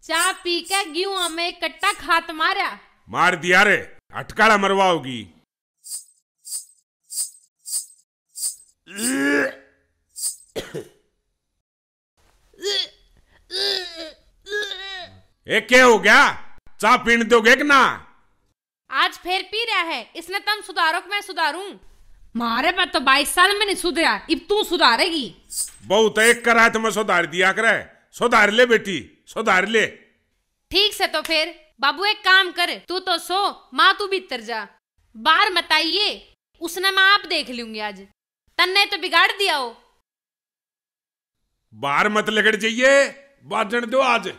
चाय पी के गेहूं में एक कट्टा खात मारा। मार दिया रे, अटकाड़ा मरवाओगी। क्या हो गया? चाय पीने दोगे कि ना? आज फिर पी रहा है, इसने तुम सुधारो कि मैं सुधारूं? मारे पर तो 22 साल में नहीं सुधरा, अब तू सुधारेगी। बहुत एक करा तो मैं सुधार दिया करे। सुधार ले बेटी, सुधार ले। ठीक से तो फिर बाबू एक काम कर, तू तो सो, माँ तू भीतर जा, बाहर मत आइए, उसने मैं आप देख लूंगी। आज तन्ने तो बिगाड़ दिया हो। बाहर मत लगड़ जाइए, बाजन दो आज।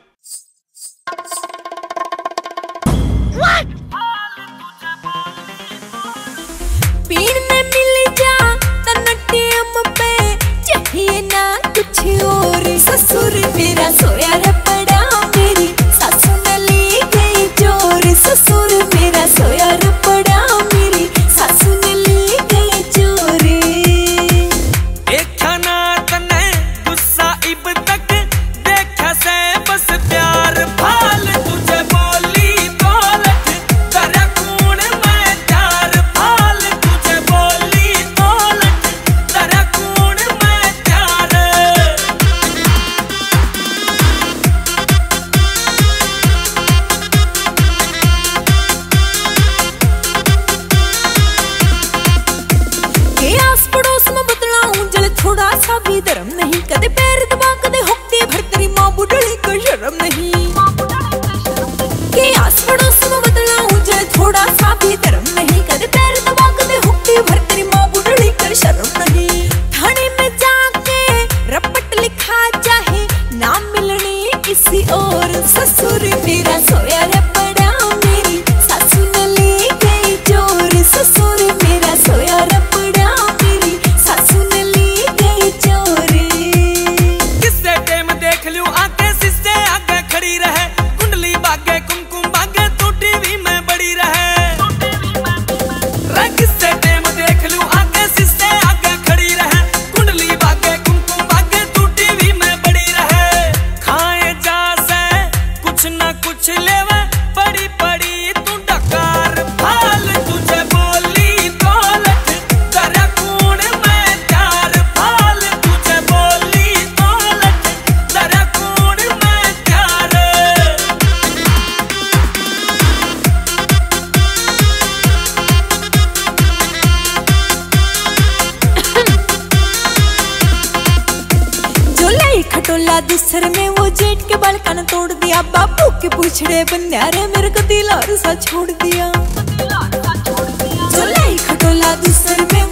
पीण में मिल जा तन्नटियम पे, चाहिए ना कुछ और। ससुर मेरा सोया रे पड़ा, मेरी सासू ने ली गई चोर। ससुर मेरा सोया रे पड़ा, मेरी सासू ने ली गई चोर। देखा ना तने गुस्सा इब तक, देखा से बस प्यार फाल तुझे बोली दौलत करा कूण मैं प्यार फाल तुझे बोली दौलत करा कूण मैं प्यार। के आस पड़ोस में बतलाऊं जल थोड़ा सा भी धर्म नहीं, कदे पैर दबा कदे हुक्के भर तेरी माँ बुढ़ड़ी को शर्म नहीं। के आस पड़ोस में बतलाऊं जल थोड़ा सा भी धर्म नहीं, कदे पैर दबा कदे हुक्के भर तेरी माँ बुढ़ड़ी को शर्म नहीं। थाने में जाके रपट लिखा चाहे नाम मिलने किसी और। ससुर मेरा सोया रे पड़ा, मेरी सासू ने ली गई चोर। ससुर मेरा सोया रे पड़ा, मेरी सासू ने ली गई चोर। किससे टेम देख लूं आके सिस्से आगे खड़ी रहे, कुंडली बागे कुमकुम बागे तू टीवी में बड़ी रहे। किससे टेम देख लूं आके सिस्से आगे खड़ी रहे, कुंडली बागे कुमकुम बागे तू टीवी में बड़ी रहे। खाए जा से कुछ ना कुछ लेवे, बड़ी बड़ी तू डकार फाल तुझे बोली दौलत करा कूण मैं प्यार फाल तुझे बोली दौलत करा कूण मैं प्यार। जो लाई खटोला दूसर में वो जेठ के बाल कान तोड़ दिया, बापू के पूछड़े बंध्यारे मेरे को दिल और सा छोड़ दिया। जो लाई खटोला दूसर में